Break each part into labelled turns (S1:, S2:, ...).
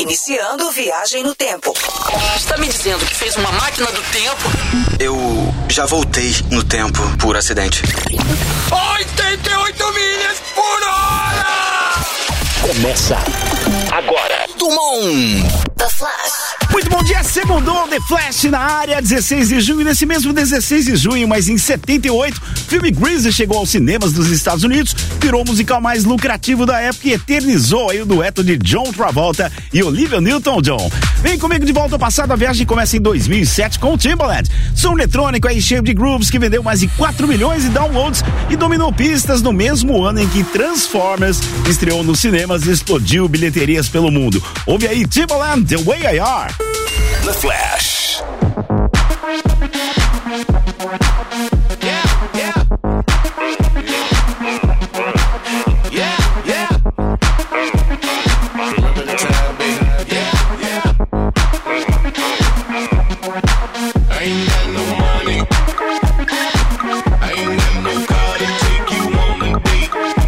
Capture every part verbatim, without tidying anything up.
S1: Iniciando viagem no tempo.
S2: Está me dizendo que fez uma máquina do tempo?
S3: Eu já voltei no tempo por acidente.
S2: oitenta e oito milhas por hora!
S4: Começa agora.
S2: Dumont.
S1: The Flash.
S5: Muito bom dia, segundou, The Flash na área, dezesseis de junho. Nesse mesmo dezesseis de junho, mas em setenta e oito, o filme Grease chegou aos cinemas dos Estados Unidos, virou o musical mais lucrativo da época e eternizou aí o dueto de John Travolta e Olivia Newton-John. Vem comigo de volta ao passado, a viagem começa em dois mil e sete com o Timbaland. Som eletrônico aí cheio de grooves que vendeu mais de quatro milhões de downloads e dominou pistas no mesmo ano em que Transformers estreou nos cinemas e explodiu bilheterias pelo mundo. Ouve aí Timbaland, The Way I Are.
S4: The Flash.
S2: Yeah, yeah. Yeah, yeah. Remember the time, baby. Yeah, yeah. I ain't got no money. I ain't got no car to take you on a date.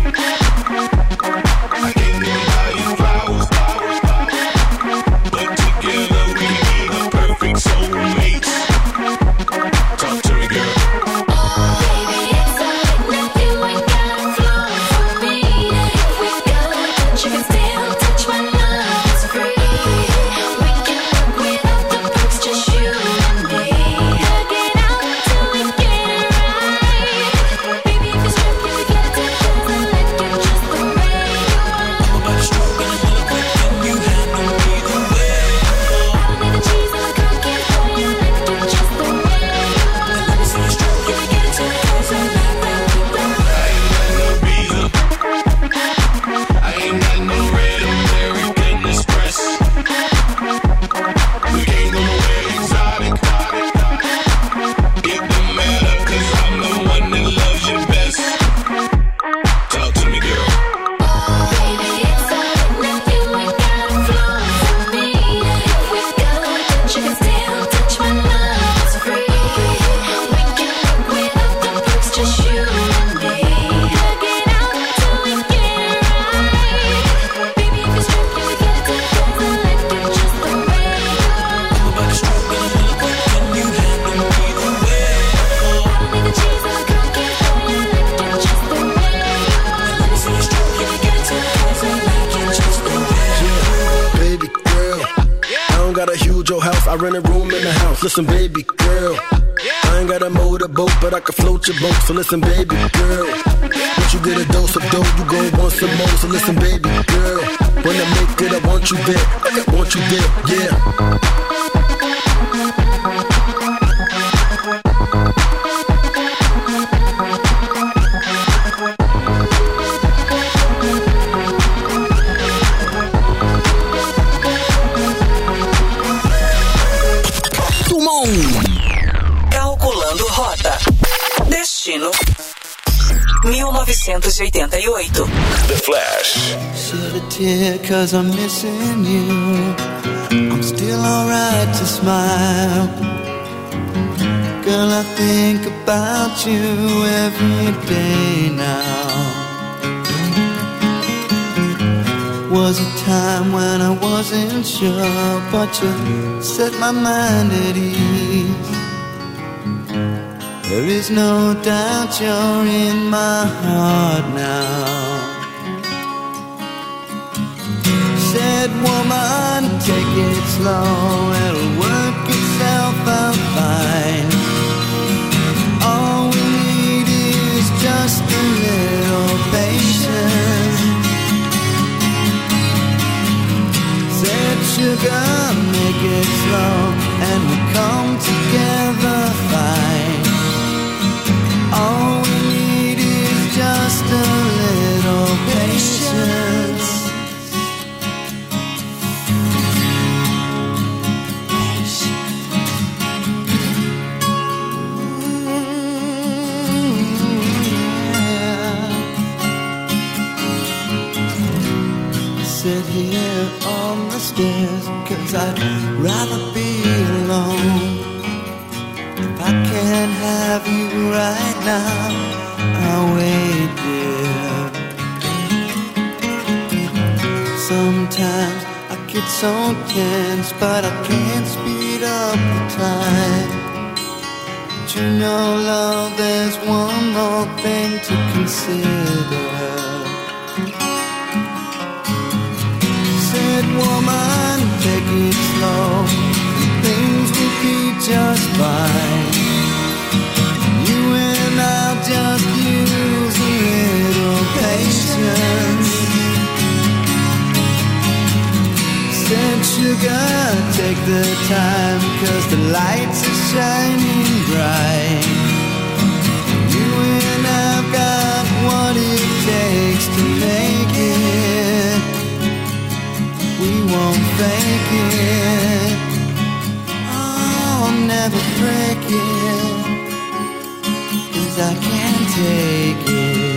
S2: I can't even buy you flowers, flowers, flowers. But together we be the perfect soulmates. Talk to me, girl.
S6: I rent a room in the house. Listen, baby girl, I ain't got a motorboat, but I can float your boat. So listen, baby girl, once you get a dose of dough, you gon' want some more. So listen, baby girl, when I make it, I want you there. I want you there, yeah.
S1: Calculando rota. Destino mil novecentos e oitenta e oito.
S4: The Flash.
S7: Shed a tear cause I'm missing you. I'm still alright to smile. Girl, I think about you every day now. Was a time when I wasn't sure, but you set my mind at ease. There is no doubt you're in my heart now. Said woman, take it slow, it'll work itself out fine. All we need is just a little patience. Said sugar, make it slow, and we'll come together fine. All we need is just a little patience. Sit here on the stairs, cause I'd rather be alone. If I can't have you right now, I'll wait, dear. Sometimes I make it so tense, but I can't speed up the time. But you know, love, there's one more thing to consider. Said, woman, take it slow, things will be just fine. You and I'll just use a little patience. Said, sugar, take the time, 'cause the lights are shining bright. You and I've got what it takes to make it. We won't fake it. Oh, I'll never break it, 'cause I can't take it.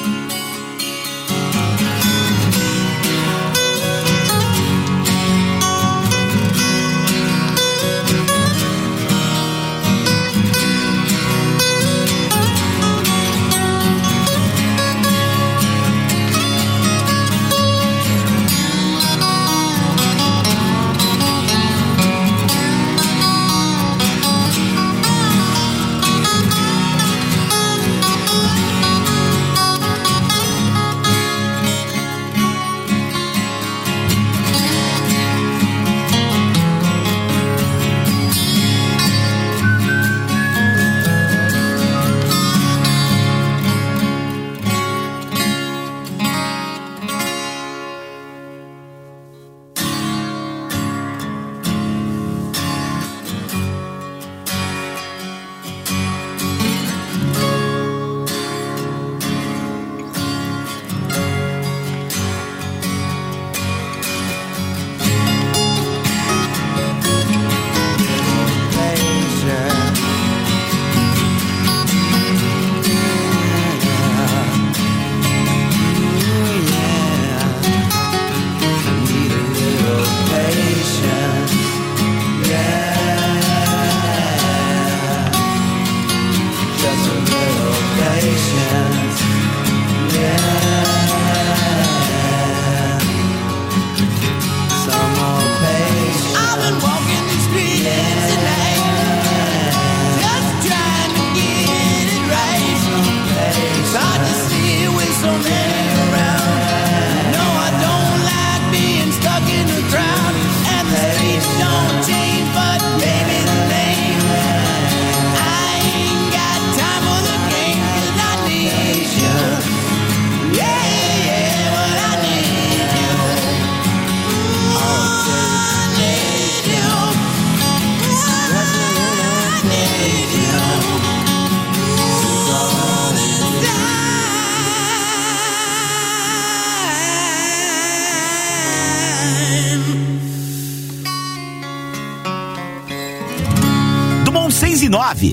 S5: seis e nove.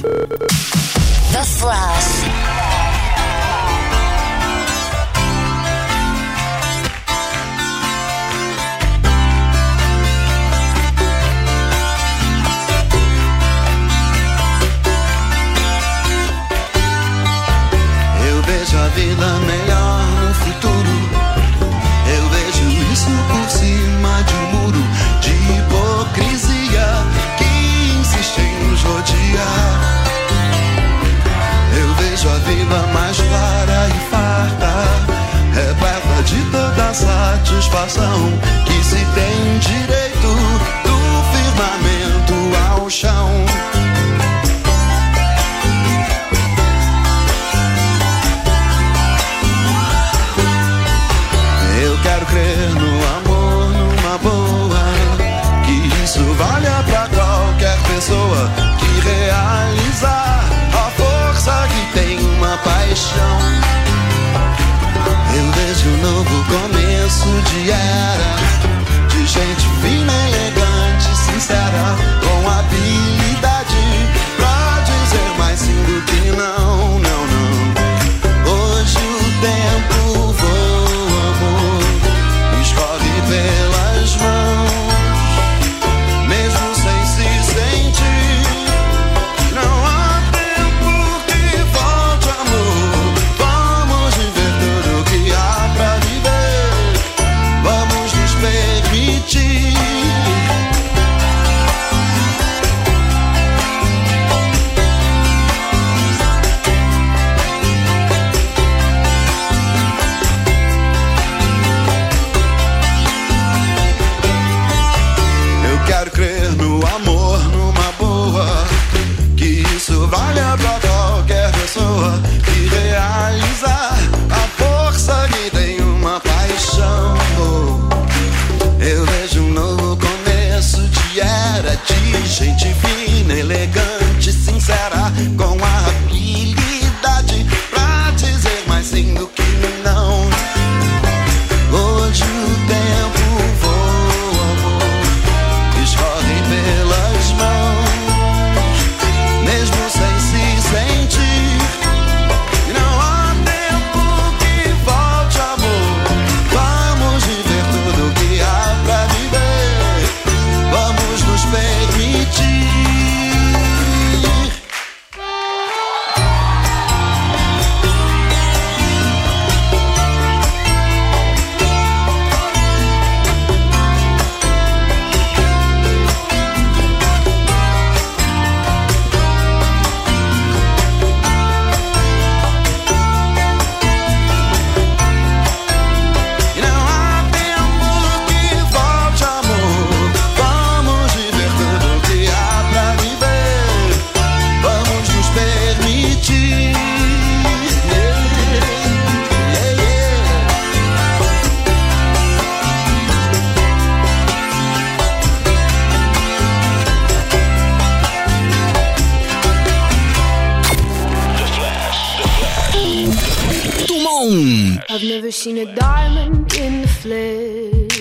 S1: The Flash.
S7: Eu vejo a vida melhor no futuro. Eu vejo isso por cima de um muro de hipocrisia que insiste em nos rodear. Eu vejo a vida mais clara e farta, repleta de toda satisfação que se tem direito do firmamento ao chão. Eu quero crer no amor, numa boa, que isso valha pra qualquer pessoa que realizar a força que tem uma paixão. Eu vejo um novo começo de era, de gente fina gente fina, elegante, sincera, com a habilidade pra dizer mais sim do que não. Hoje o tempo voa, amor, escorre pelas mãos, mesmo sem se sentir. Não há tempo que volte, amor. Vamos viver tudo que há pra viver. Vamos nos permitir.
S8: I've never seen a diamond in the flesh.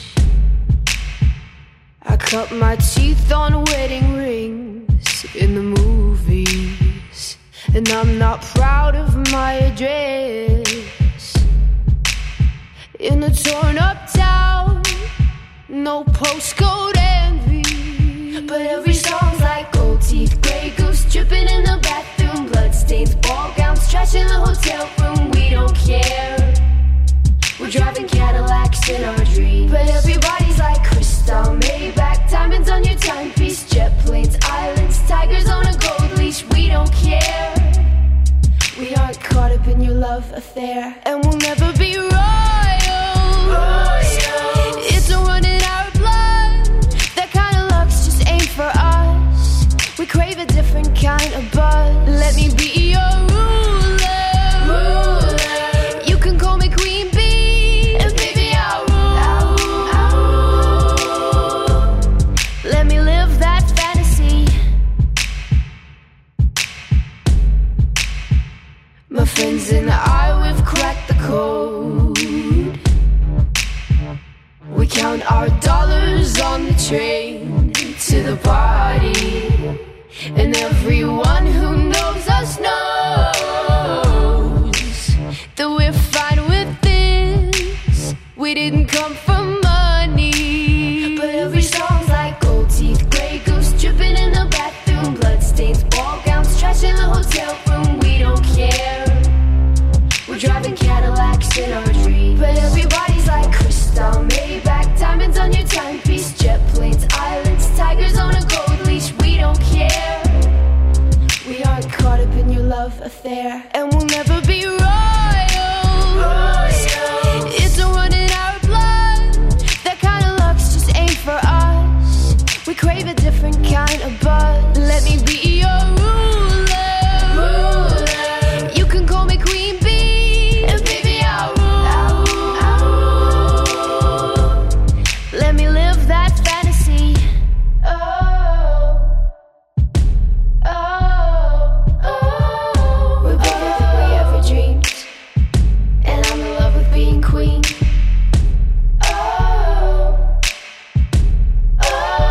S8: I cut my teeth on wedding rings in the movies, and I'm not proud of my address. In a torn up town, no postcode envy, but every song's like gold teeth, grey goose dripping in the bathroom, bloodstains, ball gowns, trash in the hotel room. We don't care. We're driving Cadillacs in our dreams, but everybody's like crystal, Maybach, diamonds on your timepiece, jet planes, islands, tigers on a gold leash. We don't care. We aren't caught up in your love affair, and we'll never be royals. Royals. It's a run in our blood. That kind of luck's just ain't for us. We crave a different kind of buzz. Let me be your ruler. Ruler. You can call me Queen Bee, and baby I'll rule. I'll rule. Let me live that fantasy. My friends and I, we've cracked the code. We count our dollars on the train to the party, and everyone who knows us knows that we're fine with this. We didn't come for money, but every song's like gold teeth, grey goose dripping in the bathroom, bloodstains, ball gowns, trash in the hotel room. We don't care. We're driving Cadillacs in our dreams, but everybody's like crystal, Maybach, diamonds on your timepiece, jet planes, islands, tigers on a gold leash. We don't care. We aren't caught up in your love affair, and we'll never be royals. Royals. It's a run in our blood. That kind of luck's just ain't for us. We crave a different kind of buzz. Let me be your ruler. Ruler. You can call me Queen Bee, and baby I'll rule. I'll rule. Let me live that fantasy. Oh, oh, oh. We're better than we ever dreamed, and I'm in love with being queen. Oh, oh,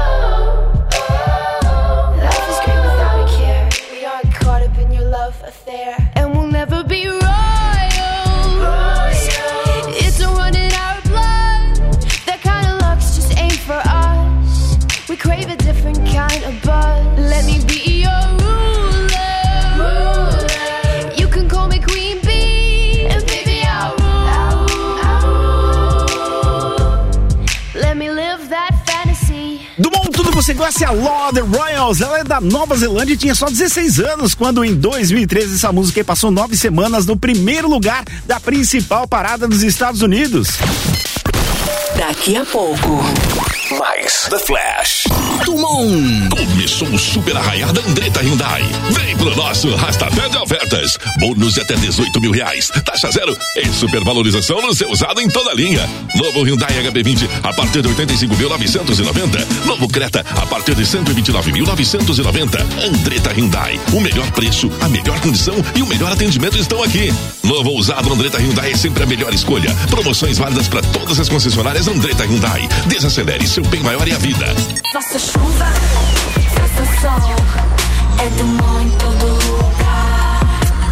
S8: oh. Life is great without a care. We aren't caught up in your love affair, and we'll never be royals. Royals. It's a run in our blood. That kind of luck's just ain't for us. We crave a different kind of buzz. Let me be your ruler. Ruler. You can call me Queen Bee, and baby I'll rule. I'll rule. Let me live that fantasy.
S5: Do mundo tudo você gosta é a Law The Royals. Ela é da Nova Zelândia e tinha só dezesseis anos quando em dois mil e treze essa música passou nove semanas no primeiro lugar da principal parada dos Estados Unidos.
S1: Daqui a pouco,
S4: mais The Flash.
S9: Dumont.
S10: Começou o super arraiar da Andretta Hyundai. Vem pro nosso Rastapé de ofertas. Bônus de até dezoito mil reais. Taxa zero e supervalorização no seu usado em toda a linha. Novo Hyundai H B vinte a partir de oitenta e cinco mil novecentos e noventa. Novo Creta a partir de cento e vinte e nove mil novecentos e noventa. Andretta Hyundai. O melhor preço, a melhor condição e o melhor atendimento estão aqui. Novo usado Andretta Hyundai é sempre a melhor escolha. Promoções válidas para todas as concessionárias Andretta Hyundai. Desacelere, seu bem maior é a vida.
S8: Faça chuva, faça sol, é Dumont em todo lugar.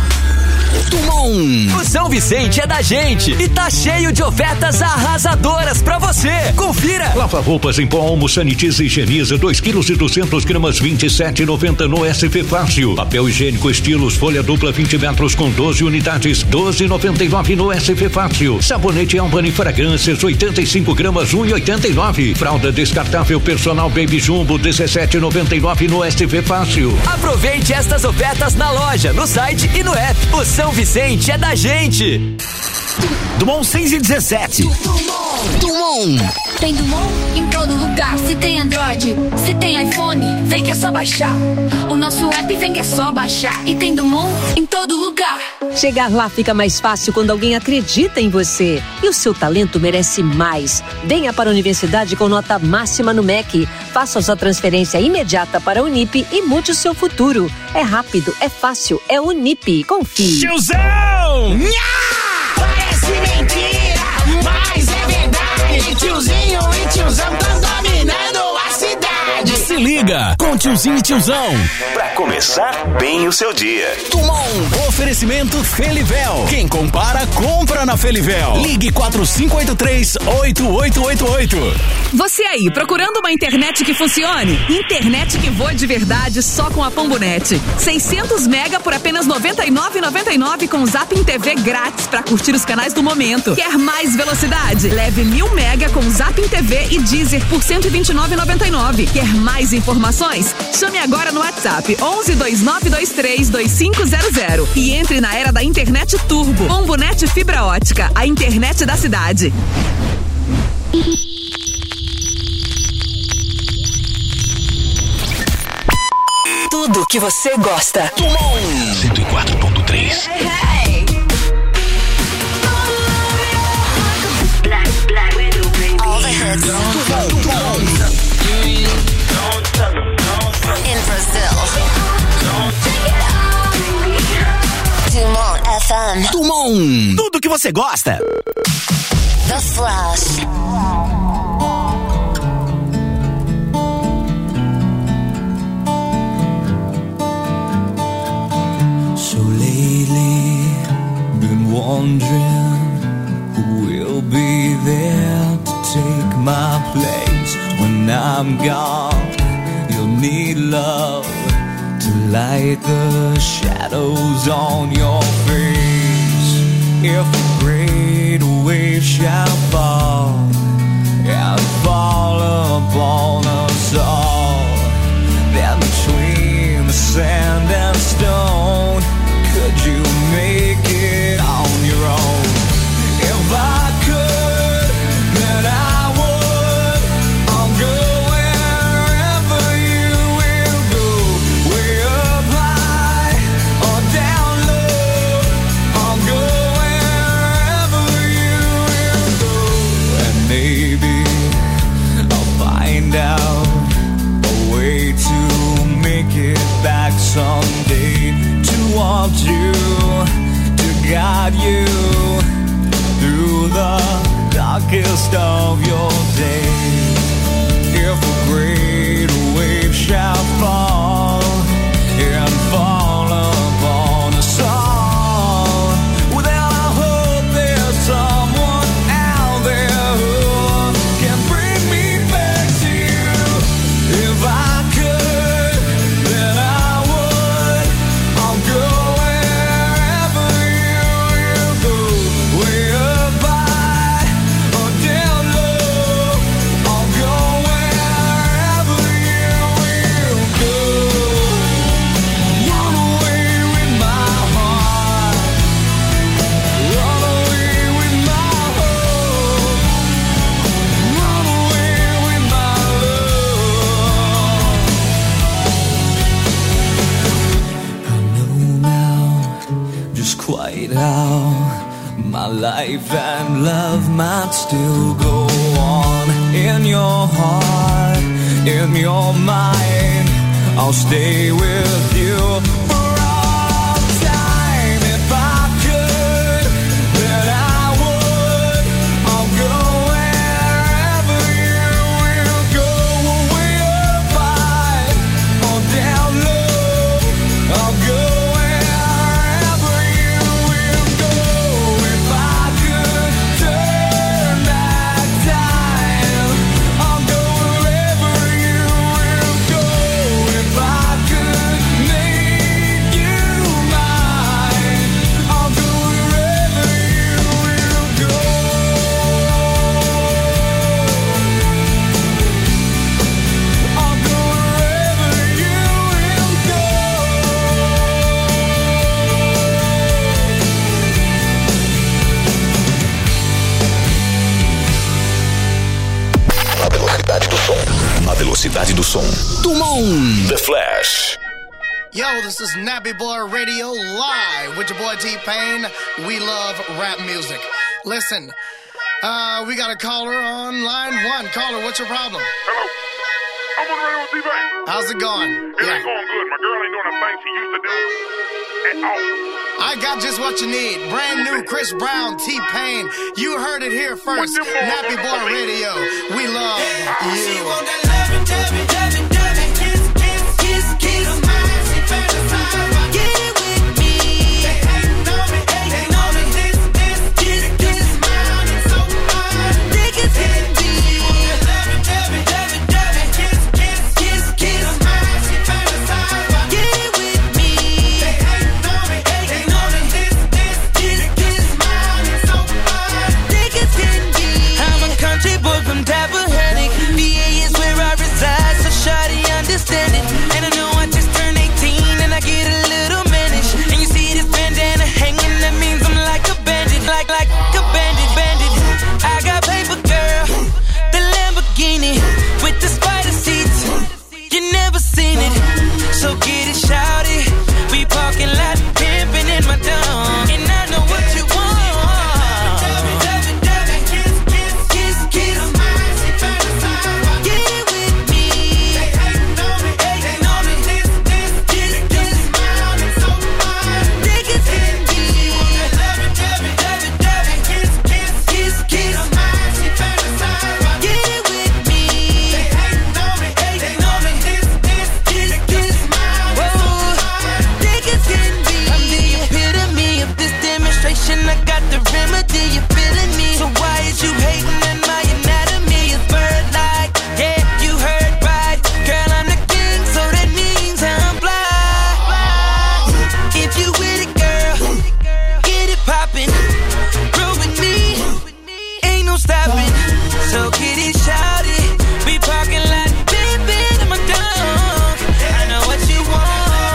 S9: Dumont.
S11: O São Vicente é da gente e tá cheio de ofertas arrasadoras pra você. Confira.
S12: Lava roupas em pó, Omo, sanitiza e higieniza dois quilos e duzentas gramas, vinte e sete e noventa no S P Fácil. Papel higiênico estilos folha dupla vinte metros com doze unidades, doze e noventa e nove no S P Fácil. Sabonete Albany fragrâncias oitenta e cinco gramas, um e oitenta e nove. Fralda descartável personal Baby Jumbo dezessete e noventa e nove no S P Fácil.
S11: Aproveite estas ofertas na loja, no site e no app. O São Vicente é da gente.
S5: Dumont seis e dezessete.
S9: Dumont.
S8: Tem Dumont em todo lugar. Se tem Android, se tem iPhone, vem que é só baixar. O nosso app vem que é só baixar. E tem Dumont em todo lugar.
S13: Chegar lá fica mais fácil quando alguém acredita em você. E o seu talento merece mais. Venha para a universidade com nota máxima no M E C. Faça sua transferência imediata para a Unip e mude o seu futuro. É rápido, é fácil, é Unip. Confie.
S5: Tiozão!
S14: Parece mentira, mas é verdade. Tiozinho e tiozão tão dominando a cidade.
S11: Se liga com tiozinho e tiozão.
S4: Pra começar bem o seu dia.
S11: Dumont. Oferecimento Felivel. Quem compara, compra na Felivel. Ligue quatro cinco oito três, oito oito oito oito.
S15: Você aí, procurando uma internet que funcione? Internet que voa de verdade só com a Pombonet. seiscentos mega por apenas noventa e nove reais e noventa e nove com Zapping T V grátis pra curtir os canais do momento. Quer mais velocidade? Leve mil mega com Zapping T V e Deezer por cento e vinte e nove reais e noventa e nove. Quer mais informações? Chame agora no WhatsApp onze dois nove dois três dois cinco zero zero e entre na era da internet turbo. Pombonet fibra ótica, a internet da cidade.
S13: Tudo que você gosta.
S9: Dumont.
S10: cento e quatro ponto três.
S8: Hey, hey. Black, black widow, baby.
S1: All the hits. In Brazil. Dumont F M.
S9: Dumont.
S5: Tudo que você gosta.
S1: The Flash.
S7: So lately, been wondering who will be there to take my place when I'm gone. You'll need love to light the shadows on your face. If a great wave shall fall and fall upon us all, then between the sand and stone, could you make it on your own? If I could, then I would. I'll go wherever you will go, way up high or down low. I'll go wherever you will go, and maybe I'll find out a way to make it back someday, to want you, to guide you through the darkest of your days. If a great wave shall fall and fall upon us all, well, then I hope there's someone out there who can bring me back to you. If I could, then I would. I'll go wherever you will go, way up high or down low.
S16: life and love might still go on. In your heart, in your mind, I'll stay with you for all time. If I could, then I would. I'll go wherever you will go. Way up high or down low, I'll go wherever you will go. If I could turn back time, I'll go wherever you will go. If I could make you mine, I'll go wherever you will go. I'll go wherever you will go.
S4: Na velocidade do som. Na velocidade do som.
S9: Dumont.
S4: The Flash.
S17: Yo, this is Nappy Boy Radio live with your boy T-Pain. We love rap music. Listen, uh, we got a caller on line one. Caller, what's your problem?
S18: Hello. I'm on the radio with T-Pain.
S17: How's it going?
S18: It ain't going good. My girl ain't doing the thing she used to do at all.
S17: I got just what you need. Brand new Chris Brown, T-Pain. You heard it here first. Nappy Boy Radio. We love you.
S14: I'm a country boy from Tappahannock. V A is where I reside, so shawty understand it. And I know I just turned eighteen and I get a little mannish. And you see this bandana hanging, that means I'm like a bandit, like like a bandit, bandit. I got paper, girl, the Lamborghini with the spider seats. You never seen it, so get it, shawty. We parking lot pimping in my dome, and I know what you want. I got the remedy, you feeling me? So why is you hating on my anatomy? It's bird-like, yeah, you heard right. Girl, I'm the king, so that means I'm fly. If you with it, girl, get it poppin'. Grow with me, ain't no stopping. So get it shouted. We parking lot, baby, in my dome. I know what you want.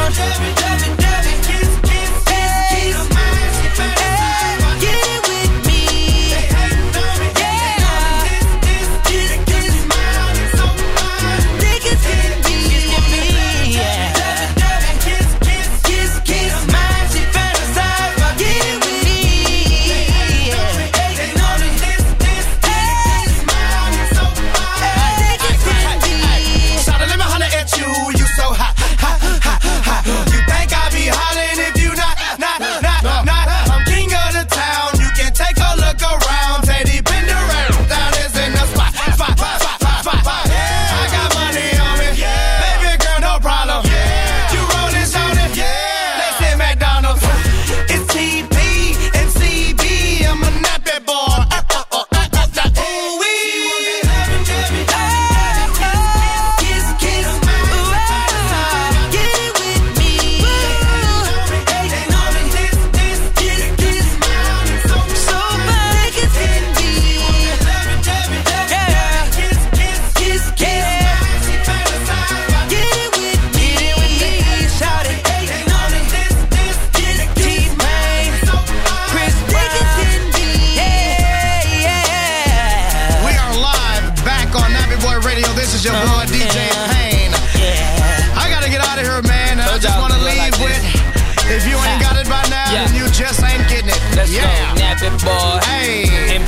S17: Your boy D J Payne. I gotta get out of here, man. I just wanna leave with, if you ain't got it by now, then you just ain't getting it.
S14: Let's
S17: yeah.
S14: go, Nappy Boy.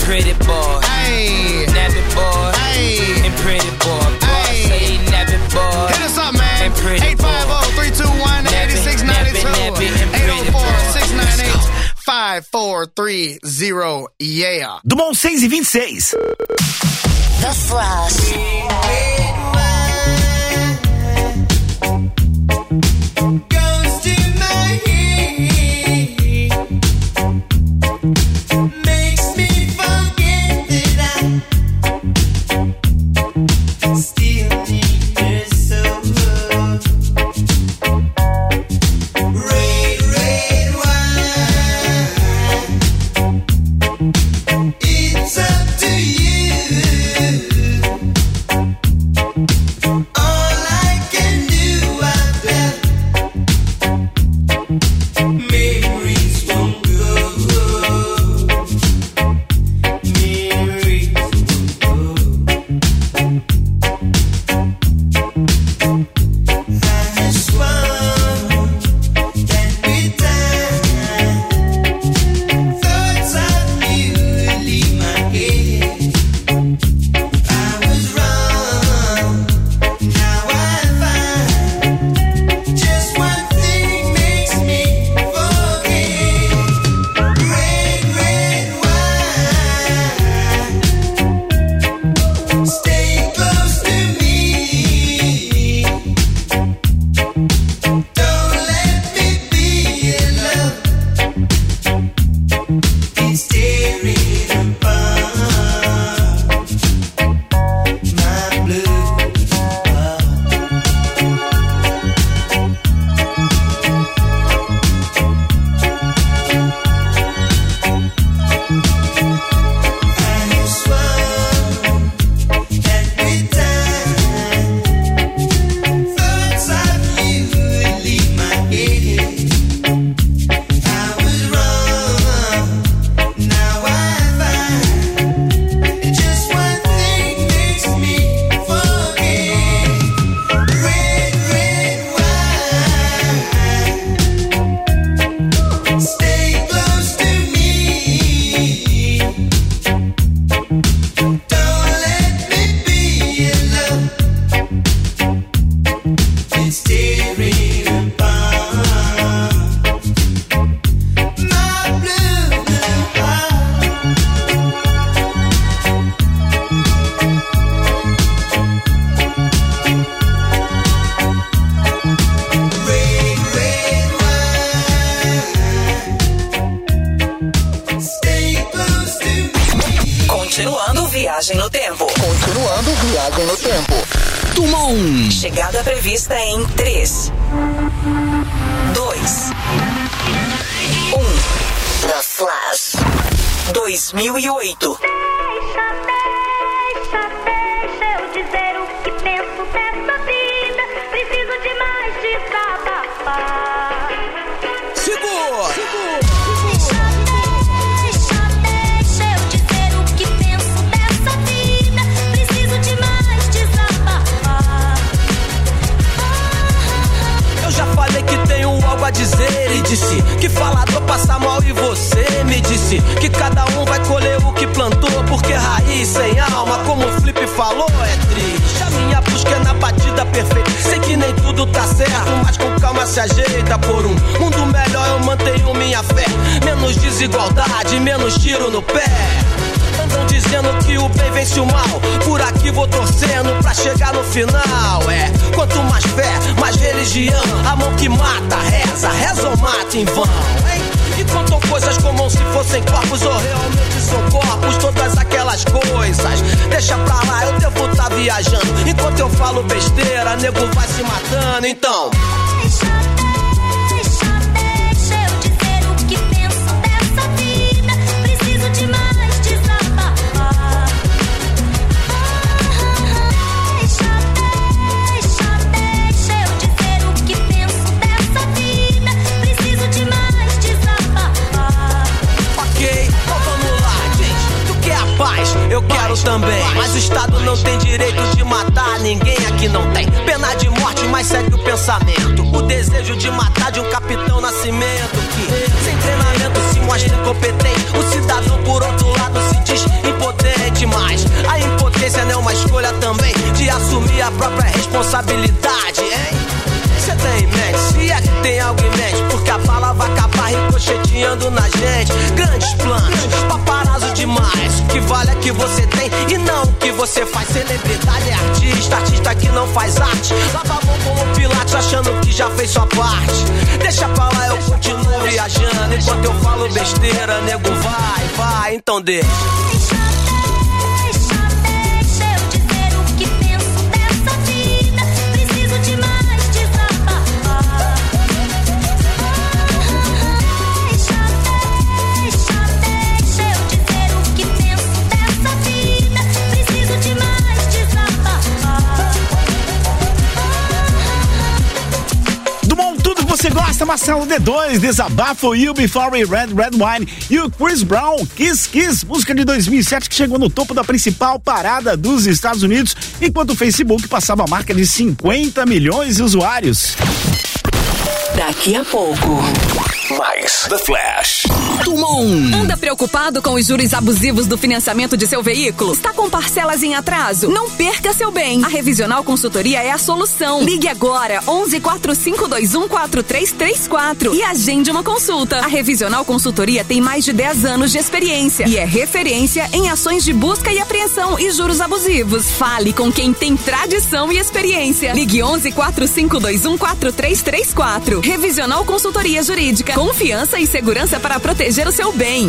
S14: pretty boy.
S17: Hey.
S14: Nappy boy.
S17: Hey.
S14: And pretty boy. Boy, say nappy boy.
S17: Hit us up, man.
S14: And pretty
S17: eight five zero, three two one, eight six nine two. eight oh four, six nine eight, five four three zero. Yeah.
S5: Dumont seis e vinte e seis.
S1: The Flash.
S16: Goes to my head, makes me forget that I still need her so. Red, red wine, it's up to you. All I can do, I bet memories won't go. Memories won't go. I swung that with time. Thoughts of you leave my head. I was wrong. Now I find just one thing makes me forget. Red, red wine, stay close to me. Don't let me be alone. It's tearing apart my blue heart. I swung that with time. Thoughts of you leave my head. I was wrong. Now I find just one thing makes me forget. Red, red wine, stay close to me. Don't let me be alone. It's tearing apart my blue heart. Red, red wine, stay close to me.
S15: Continuando viagem no tempo.
S9: Continuando viagem no tempo. Dumont.
S15: Chegada prevista em três, dois, um.
S1: The Flash.
S15: dois mil e oito.
S8: Deixa, deixa, deixa eu dizer o que penso dessa vida. Preciso de mais desabafar.
S16: Segura!
S8: Deixa, deixa, deixa eu dizer o que penso dessa vida. Preciso de mais desabafar.
S14: Eu já falei que tenho algo a dizer e disse que falador passa mal e você me disse que cada um vai colher o que plantou, porque raiz sem alma, como o Flip falou, é triste. A minha busca é na batida perfeita. Sei que nem tudo tá certo, mas com calma se ajeita. Por um mundo melhor eu mantenho minha fé. Menos desigualdade, menos tiro no pé. Andam dizendo que o bem vence o mal. Por aqui vou torcendo pra chegar no final. É, quanto mais fé, mais religião. A mão que mata, reza, reza ou mata em vão, hein? E contam coisas como se fossem corpos, ou realmente são corpos, todas aquelas coisas. Deixa pra lá, eu devo tá viajando. Enquanto eu falo besteira, nego vai se matando, então.
S8: Deixa, deixa, deixa eu dizer o que penso dessa vida. Preciso de mais desabafar. Deixa, deixa, deixa eu dizer o que penso dessa vida. Preciso de mais desabafar.
S14: Ok, então vamos lá, gente. Tu quer a paz? Eu quero também. Mas o Estado não tem direito de matar ninguém, aqui não tem pena de morte, mas segue o pensamento. O desejo de matar de um capitão Nascimento que, sem treinamento, se
S19: mostra incompetente. O cidadão, por outro lado, se diz impotente, mas a impotência não é uma escolha também de assumir a própria responsabilidade, hein? Você tem em mente, se é que tem algo em mente, porque a bala vai acabar ricocheteando na gente. Grandes planos, paparazzo demais. O que vale é que você tem e não o que você faz. Celebridade é artista, artista que não faz arte. Lava a mão como Pilates achando que já fez sua parte. Deixa pra lá, eu continuo viajando. Enquanto eu falo besteira, nego vai, vai, então deixa.
S5: Você gosta, Marcelo D dois, Desabafo, You Before We Red Red Wine e o Chris Brown, Kiss Kiss, música de dois mil e sete que chegou no topo da principal parada dos Estados Unidos, enquanto o Facebook passava a marca de cinquenta milhões de usuários.
S9: Daqui a pouco,
S4: mais The Flash.
S15: Tumon. Anda preocupado com os juros abusivos do financiamento de seu veículo? Está com parcelas em atraso? Não perca seu bem. A Revisional Consultoria é a solução. Ligue agora onze quatro cinco dois um quatro três três quatro e agende uma consulta. A Revisional Consultoria tem mais de dez anos de experiência e é referência em ações de busca e apreensão e juros abusivos. Fale com quem tem tradição e experiência. Ligue onze quatro cinco dois um quatro três três quatro. Revisional Consultoria Jurídica. Confiança e segurança para proteger o seu bem.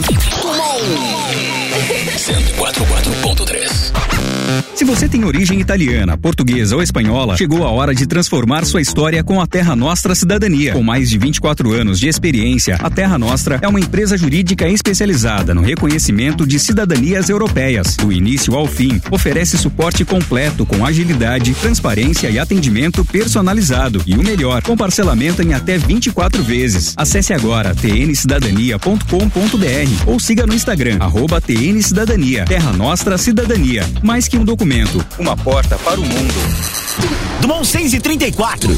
S4: cento e quatro ponto três.
S20: Se você tem origem italiana, portuguesa ou espanhola, chegou a hora de transformar sua história com a Terra Nostra Cidadania. Com mais de vinte e quatro anos de experiência, a Terra Nostra é uma empresa jurídica especializada no reconhecimento de cidadanias europeias. Do início ao fim, oferece suporte completo com agilidade, transparência e atendimento personalizado. E o melhor, com parcelamento em até vinte e quatro vezes. Acesse agora t n cidadania ponto com ponto b r ou siga no Instagram, arroba T N Cidadania. Terra Nostra Cidadania. Mais que um documento, uma porta para o mundo.
S5: Dumont seis e trinta e quatro.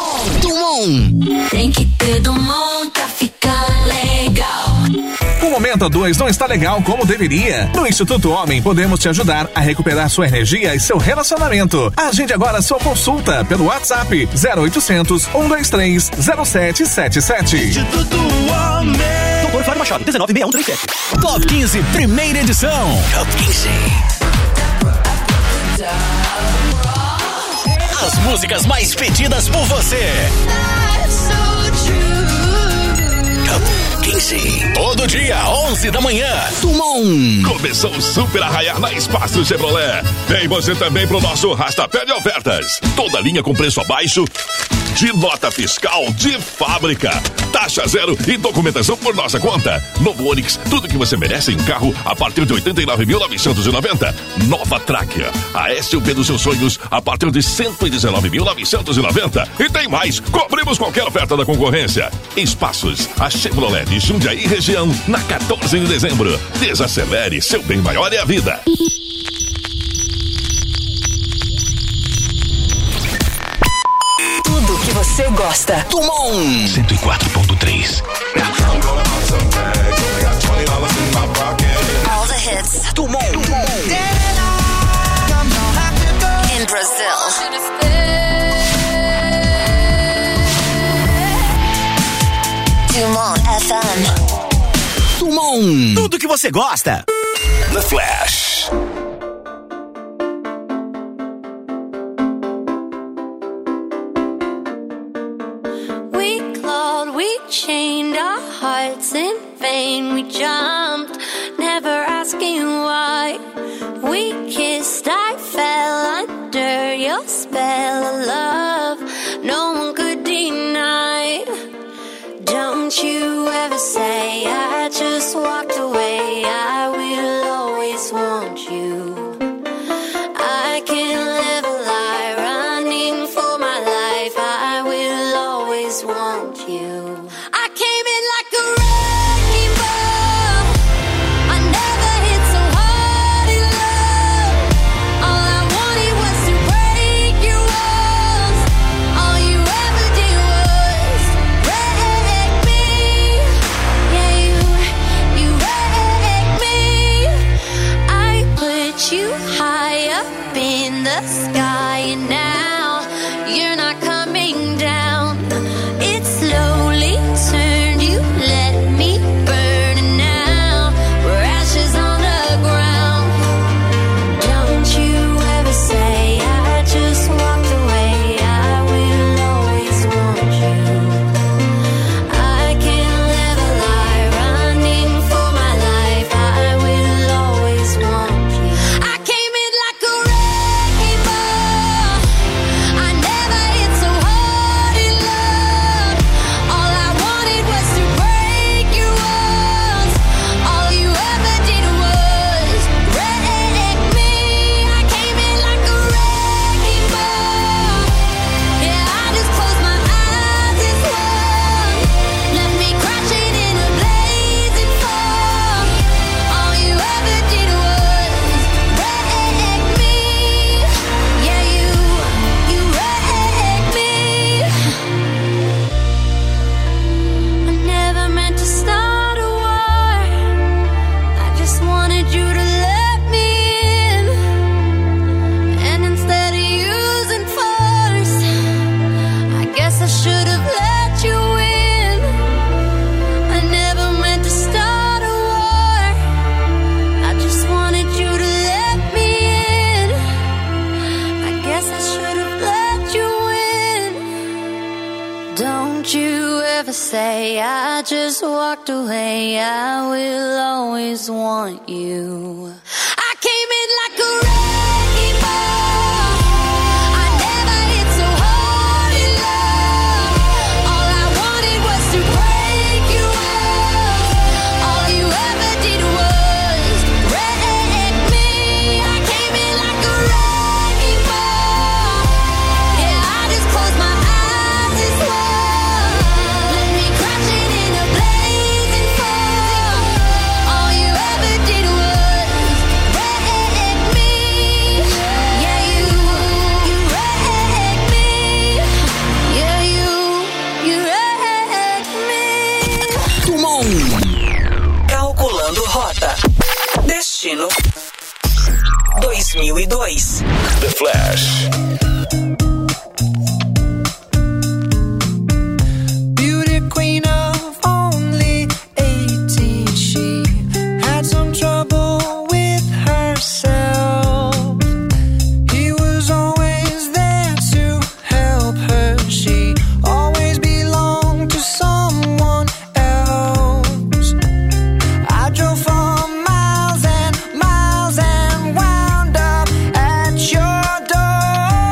S9: Dumont.
S8: Tem que ter Dumont pra ficar legal.
S21: O Momento dois não está legal como deveria. No Instituto Homem, podemos te ajudar a recuperar sua energia e seu relacionamento. Agende agora sua consulta pelo WhatsApp zero oitocentos, um dois três, zero sete sete sete.
S11: Instituto Homem. Doutor Flávio Machado, dezenove seis um três sete. Top quinze, primeira edição.
S4: Top quinze.
S11: As músicas mais pedidas por você.
S4: Top quinze.
S11: Todo dia, onze da manhã.
S10: Tumon. Começou o Super Arraiar na Espaço Chevrolet. Vem você também pro nosso Rastapé de Ofertas. Toda linha com preço abaixo de nota fiscal de fábrica. Taxa zero e documentação por nossa conta. Novo Onix, tudo que você merece em carro a partir de oitenta e nove mil novecentos e noventa. Nova Tráquea, a S U V dos seus sonhos a partir de cento e dezenove mil novecentos e noventa. E tem mais, cobrimos qualquer oferta da concorrência. Espaços, a Chevrolet de Jundiaí região, na quatorze de dezembro. Desacelere, seu bem maior é a vida.
S9: Tudo que você gosta.
S4: Dumont. cento e quatro ponto três.
S1: All the hits.
S9: Dumont.
S1: In Brazil. Dumont F M.
S11: Dumont.
S5: Tudo que você gosta.
S4: The Flash.
S8: We clawed, we chained our hearts in vain. We jumped, never asking why. We kissed, I fell under your spell of love. No one could deny. Don't you ever say I just walked away. I will always want you. I can't live a lie, running for my life. I will always want you. I came in like a wrecking ball. I never hit so hard in love. All I wanted was to break your walls. All you ever did was wreck me. Yeah, you the sky, and now you're not coming down. It slowly turned, you let me burn, and now we're ashes on the ground. Don't you ever say I just walked away, I will always want you. I can't live a lie, running for my life, I will always want you. I came in like a wrecking ball, I never hit so hard in love. All I wanted was to break your walls, all you ever did was wreck me. I came in like a wrecking ball, yeah, I just closed my eyes and swung, left me crashing in a blazing fall. All you ever did was wreck me, yeah, you, you wrecked me. I never meant to start a war, I just wanted you to let me in, and instead of using force, I guess I should have let you in. I never meant to start a war, I just wanted you to let me in. I guess I should have let you in. Don't you ever say I just walked away, I will always want you. I came in like a wrecking ball, I never hit so hard in love. All I wanted was to break your walls, all you ever did was wreck me. I came in like a wrecking ball, yeah, I just closed my eyes and swung, left me crashing in a blazing fall. All you ever did was wreck me, yeah, you, you wrecked me, yeah, you, you wrecked me.
S9: Turma um. Calculando rota. Destino dois mil e dois.
S4: The Flash.
S16: Beauty queen of only eighteen, she had some trouble with herself. He was always there to help her, she always belonged to someone else. I drove for miles and miles and wound up at your door.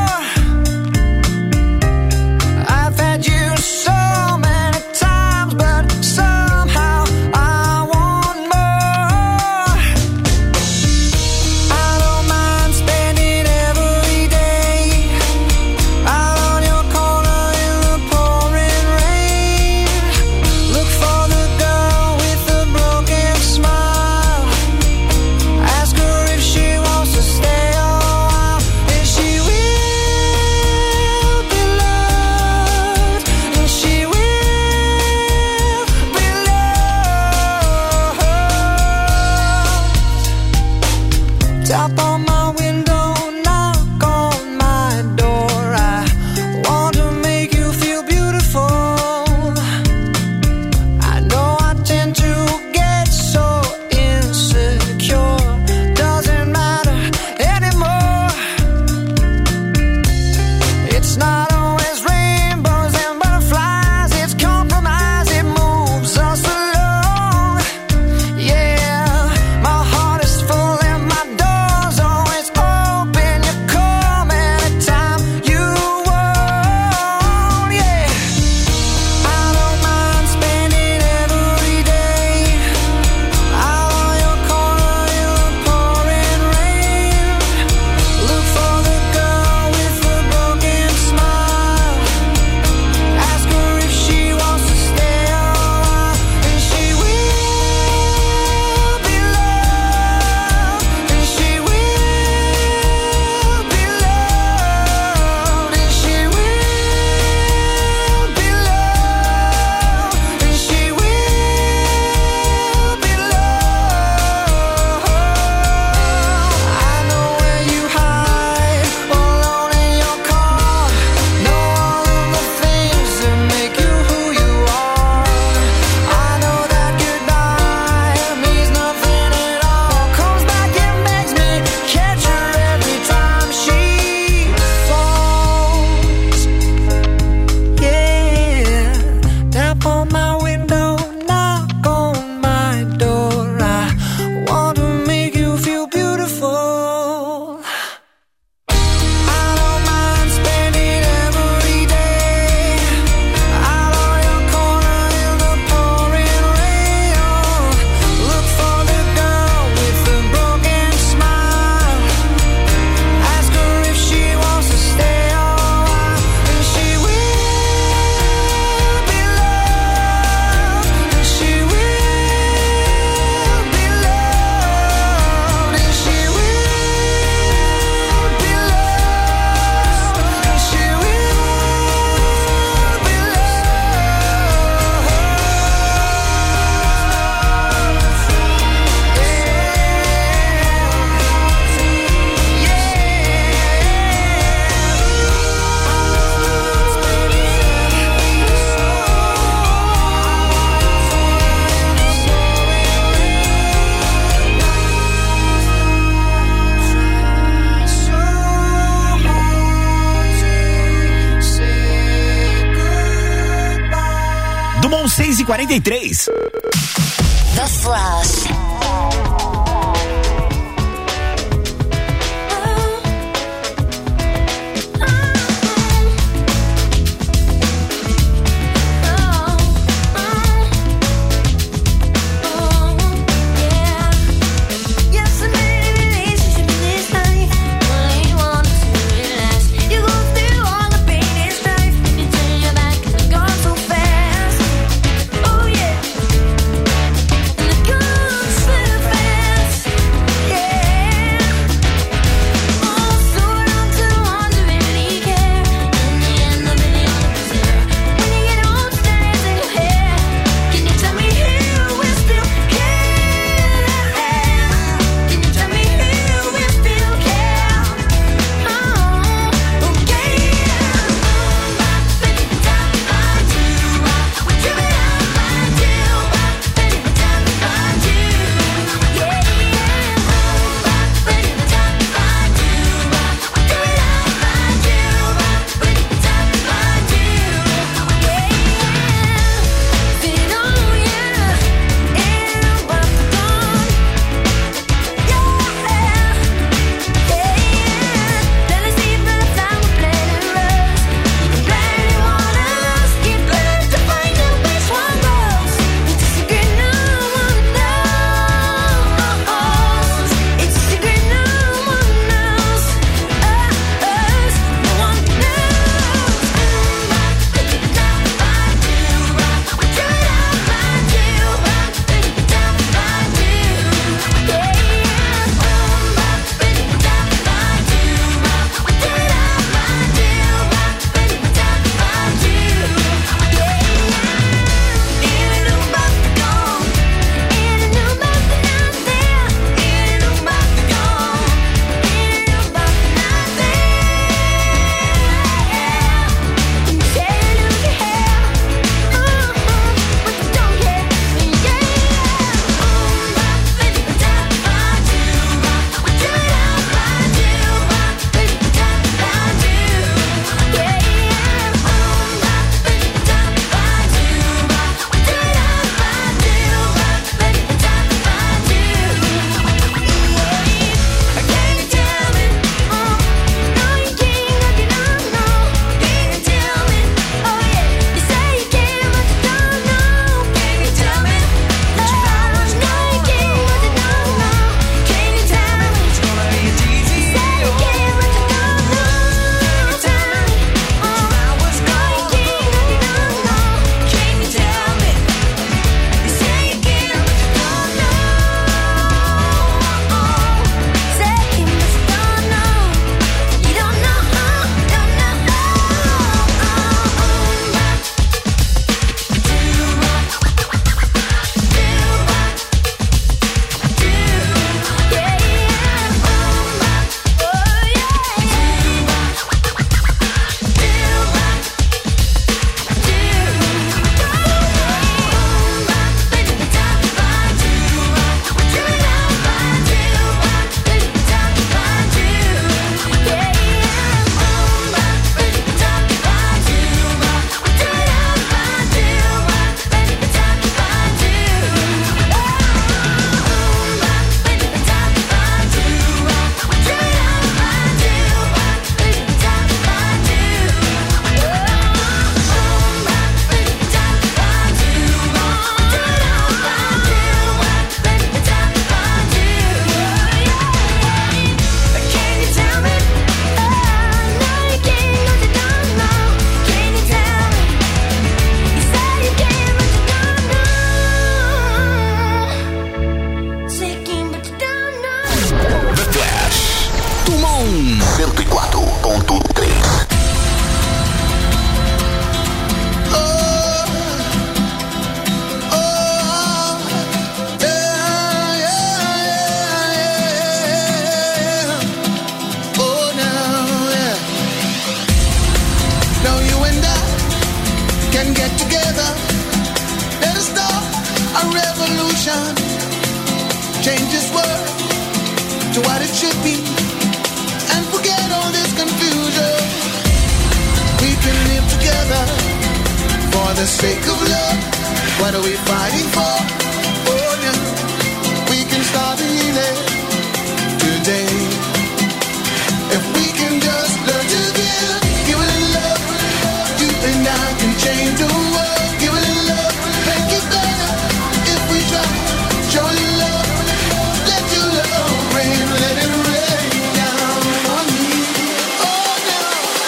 S5: seis e quarenta e três.
S1: The Flash.
S4: cento e quatro ponto três.
S16: Change this world to what it should be and forget all this confusion. We can live together for the sake of love What are we fighting for? Oh yeah, we can start healing today. If we can just learn to give, give a little love, you and I can change the world. Give a little love, make it better. If we try, show a little love, let your love rain, let it rain down on me. Oh no.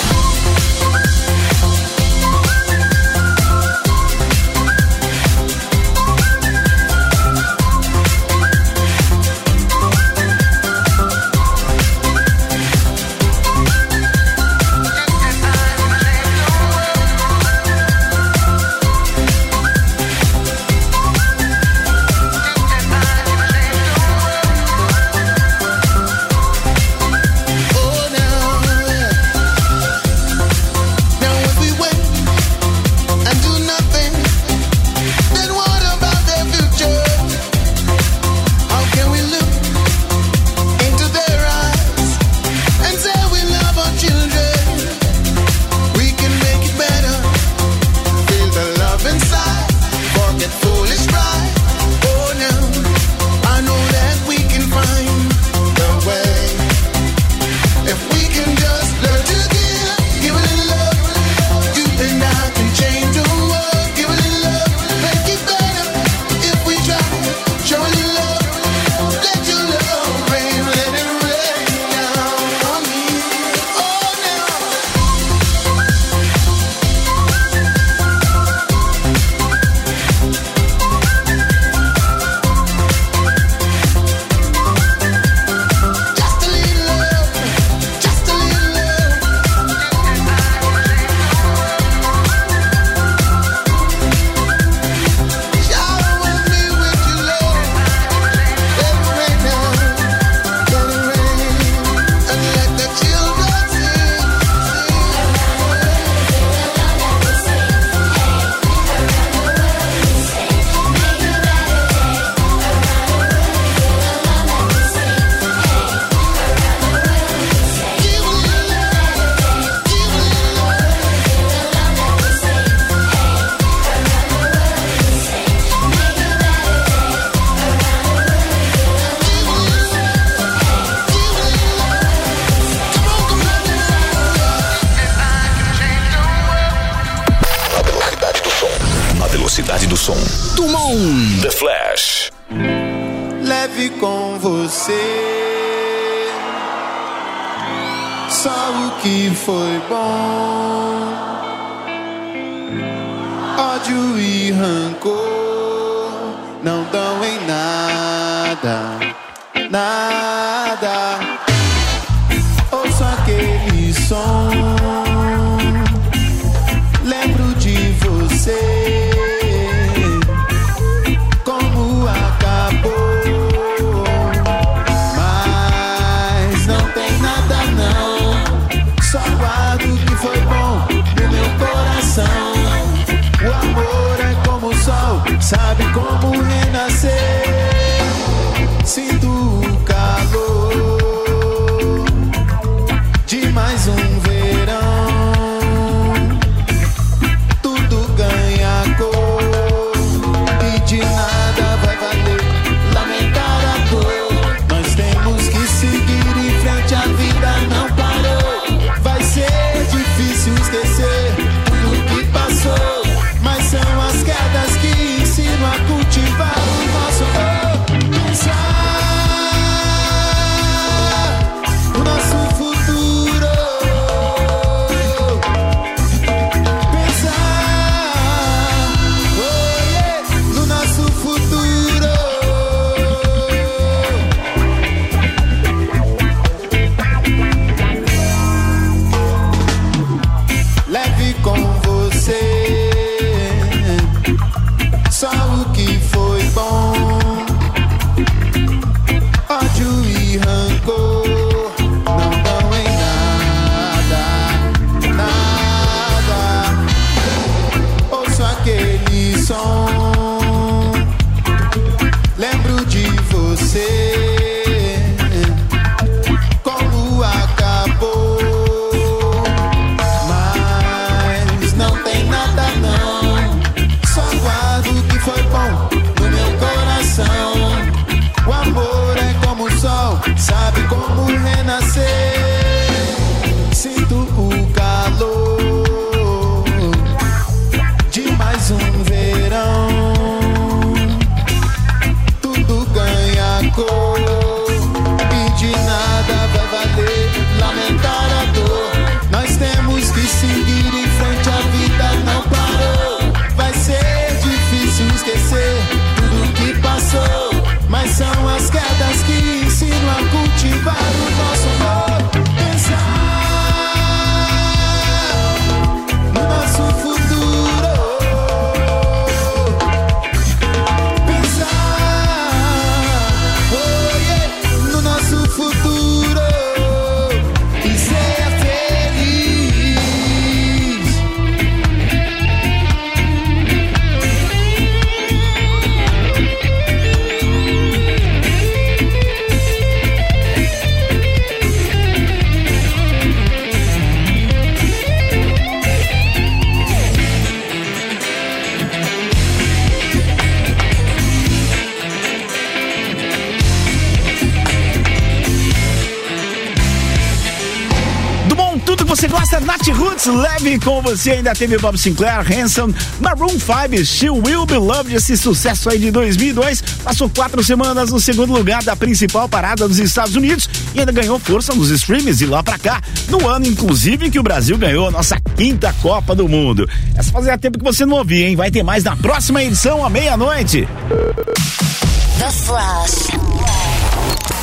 S4: Do som. Tumon. The Flash.
S16: Leve com você só o que foi bom. Ódio e rancor não dão em nada, nada. Ouço aquele som, lembro de você. O amor é como o sol, sabe como renascer. Sinto o calor
S5: você gosta, Nat Roots, leve com você. Ainda teve Bob Sinclair, Hanson, Maroon five, She Will Be Loved, esse sucesso aí de dois mil e dois. Passou quatro semanas no segundo lugar da principal parada dos Estados Unidos e ainda ganhou força nos streams de lá pra cá, no ano, inclusive, que o Brasil ganhou a nossa quinta Copa do Mundo. Essa fazia tempo que você não ouvia, hein? Vai ter mais na próxima edição, à meia-noite.
S1: The Flash.